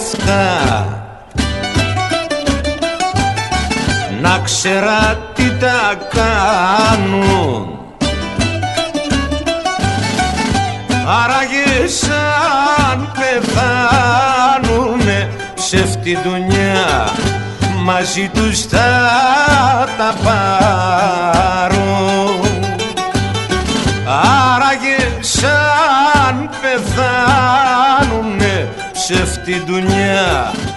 λευκά, να ξέρα τι τα κάνουν. Άραγε σαν πεθάνουνε ψεύτη ντουνιά, μαζί τους θα τα πάρουν. Άραγε σαν πεθάνουνε ψεύτη ντουνιά,